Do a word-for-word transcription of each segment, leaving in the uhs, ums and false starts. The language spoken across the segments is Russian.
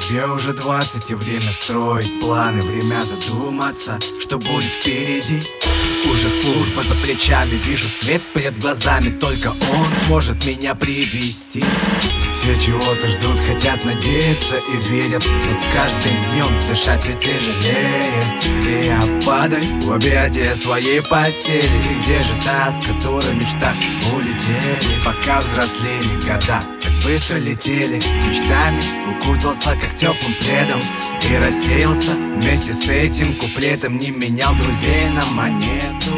Тебе уже двадцать, и время строить планы, время задуматься, что будет впереди. Уже служба за плечами, вижу свет перед глазами, только он сможет меня привести. Все чего-то ждут, хотят надеяться и верят, но с каждым днем дышать все тяжелее. И я падаю в объятия своей постели. И где же та, с которой в мечтах улетели? Пока взрослели года, как быстро летели, мечтами укутался, как теплым пледом, и рассеялся вместе с этим куплетом. Не менял друзей на монету,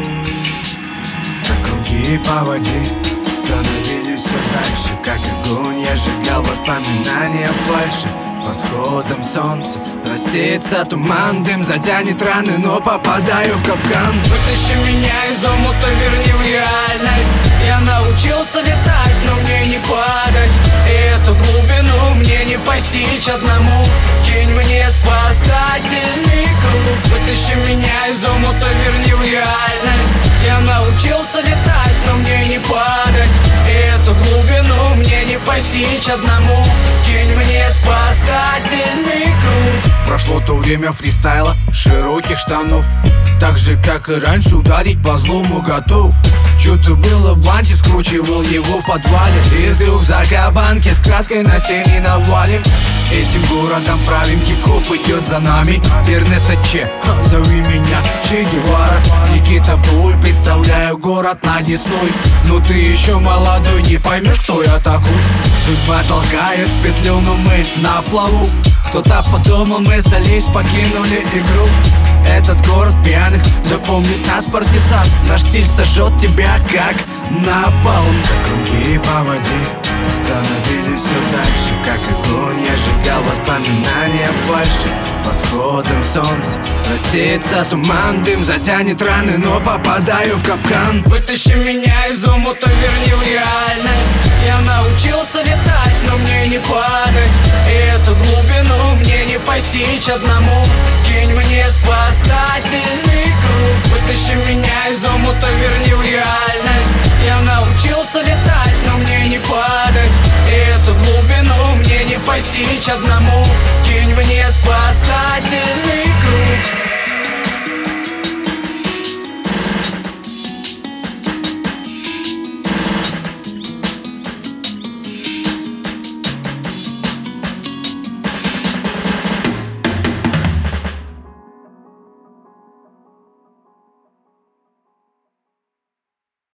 как круги по воде становились все дальше, как огонь я сжигал воспоминания фальши. С восходом солнца рассеется туман, дым затянет раны, но попадаю в капкан. Вытащи меня из омута, верни в реальность. Я научился летать, но мне не падать, и эту глубину мне не постичь одному. Кинь мне спасательный круг. Вытащи меня из омута, верни в реальность. Я научился летать, но мне не падать, и эту глубину мне не постичь одному. Кинь мне спасательный круг. Прошло то время фристайла, широких штанов, так же, как и раньше, ударить по злому готов. Чё-то было в банте, скручивал его в подвале. Из рюкзака банки с краской на стене навалим. Этим городом правим, хип-хоп идет за нами. Эрнесто Че, зови меня Че Гевара. Никита Буль, представляю город над Десной. Но ты еще молодой, не поймешь, кто я такой. Судьба толкает в петлю, но мы на плаву. Кто-то подумал, мы сдались, покинули игру. Этот город пьяных запомнит нас партизан. Наш стиль сожжет тебя, как напалм. Как круги по воде становились все дальше, как огонь я сжигал воспоминания фальши. С восходом солнца рассеется туман, дым затянет раны, но попадаю в капкан. Вытащи меня из омута, верни в реальность. Я научился летать, но мне не падать, и эту глубину мне не постичь одному. Кинь мне спасательный круг. Вытащи меня из омута, верни в реальность. Я научился летать, но мне не падать, и эту глубину мне не постичь одному. Кинь мне спасательный